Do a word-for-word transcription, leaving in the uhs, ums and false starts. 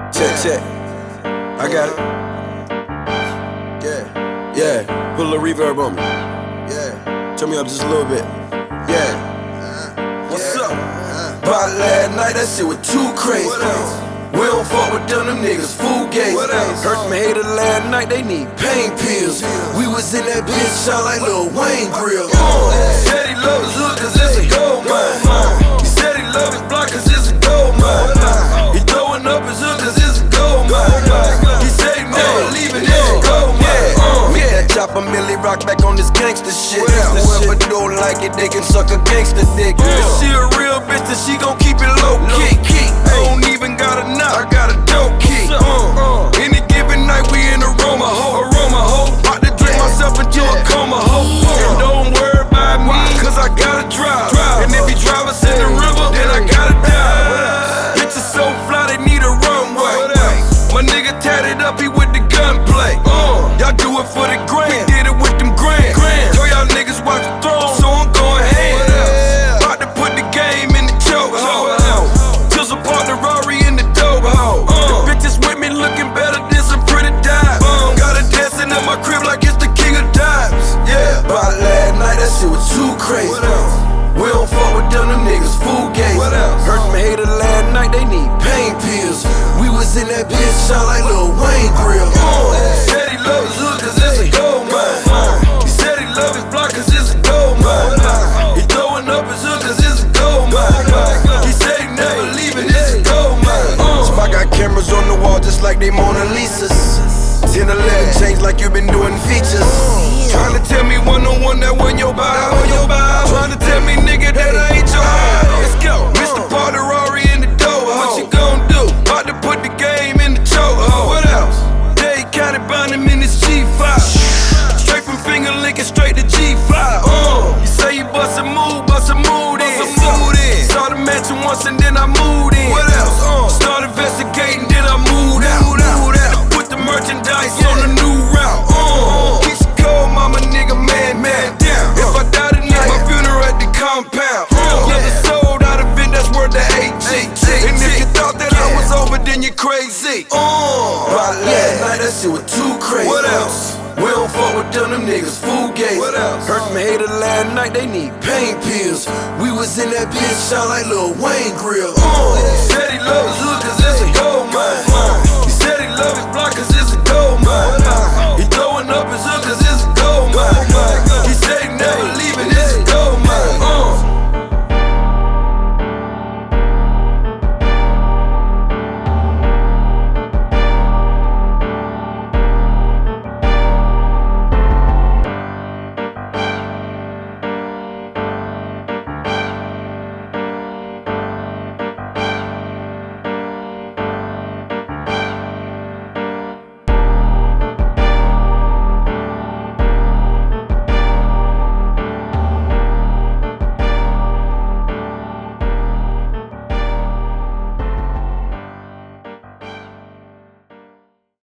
Check, check. I got it. Yeah, yeah. Put a little reverb on me. Yeah. Turn me up just a little bit. Yeah. What's up? By last night, that shit was too crazy. We don't fuck with them, them niggas fool gaze. Hurt me hater last night, they need pain pills. We was in that bitch shot like Lil Wayne grill. Said he love his hood cause it's a gold mine. He said he love his block cause it's a gold mine. He throwing up his hood cause it's a gold mine. He said he never leaving, it's a gold mine. Make that chopper Millie rock back on this gangster shit. Whoever don't like it, they can suck a gangster dick. If she a real bitch, then she gon' keep it low key. I don't even got a knock, I got a dope key. Uh, any given night we in aroma ho, aroma ho. About to drink myself into a coma ho. And don't worry about me, cause I gotta drive. And if he drive us in the river, then I gotta die. Bitches so fly, they need a runway. My nigga tatted up, he with the gunplay. Y'all do it for the grand, we did it with them grand. Told y'all niggas watch the throne, so I'm going ham. About to put the game in the chokehold. Just a partner Rari in the dope hole. The bitches with me looking better than some pretty dimes. Got her dancing in my crib like it's the king of dimes. Yeah, by last night that shit was too crazy. We don't fuck with them, them niggas fool gaze. Hurt me hater last night, they need pain pills. We was in that bitch shot like Lil Wayne grill. Said he love his hood cause it's a gold mine. He said he love his block cause it's a gold mine. He throwing up his hood cause it's a gold mine. He said he never leaving, it's a gold mine. So I got cameras on the wall just like they Mona Lisas. ten eleven change like you been doing features. Trying to tell me one on one that when your vibe, trying to tell me nigga that I ain't your high. Let's go, Mister Party Rari in the dough. What you gon' do? About to put the game in the chokehold. What else? They County bound him in his G five. Straight from finger licking straight to G five. Uh, you say you bust a move, bust a mood in. Saw the mansion once and then I moved in. What else? Uh, Start investigating, then I moved out. Had to put the merchandise on the new route. Uh, Keep it cold, mama nigga, man, man down. If I die tonight, my funeral at the compound. Yeah, the sold out of it, that's worth the A G. And if you thought that I was over, then you're crazy. Uh, By last night, that shit was too crazy. What else? We don't fuck with them, them niggas fool gaze. Hurt me hater last night, they need pain pills. We was in that bitch shot like Lil Wayne grill. Uh, Said he love his hood cause